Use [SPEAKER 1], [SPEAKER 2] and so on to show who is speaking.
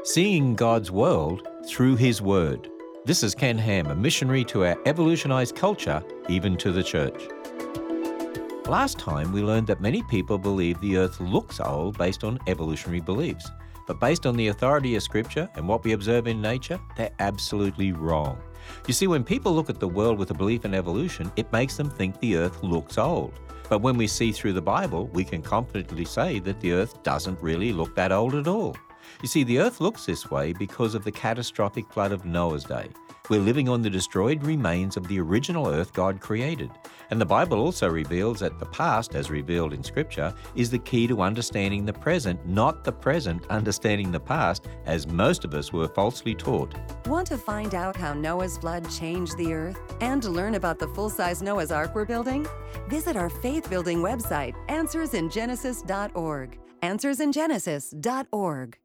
[SPEAKER 1] Seeing God's world through His Word. This is Ken Ham, a missionary to our evolutionized culture, even to the church. Last time we learned that many people believe the earth looks old based on evolutionary beliefs. But based on the authority of Scripture and what we observe in nature, they're absolutely wrong. You see, when people look at the world with a belief in evolution, it makes them think the earth looks old. But when we see through the Bible, we can confidently say that the earth doesn't really look that old at all. You see, the earth looks this way because of the catastrophic flood of Noah's day. We're living on the destroyed remains of the original earth God created. And the Bible also reveals that the past, as revealed in Scripture, is the key to understanding the present, not the present understanding the past, as most of us were falsely taught.
[SPEAKER 2] Want to find out how Noah's flood changed the earth and to learn about the full-size Noah's Ark we're building? Visit our faith-building website, AnswersInGenesis.org. AnswersInGenesis.org.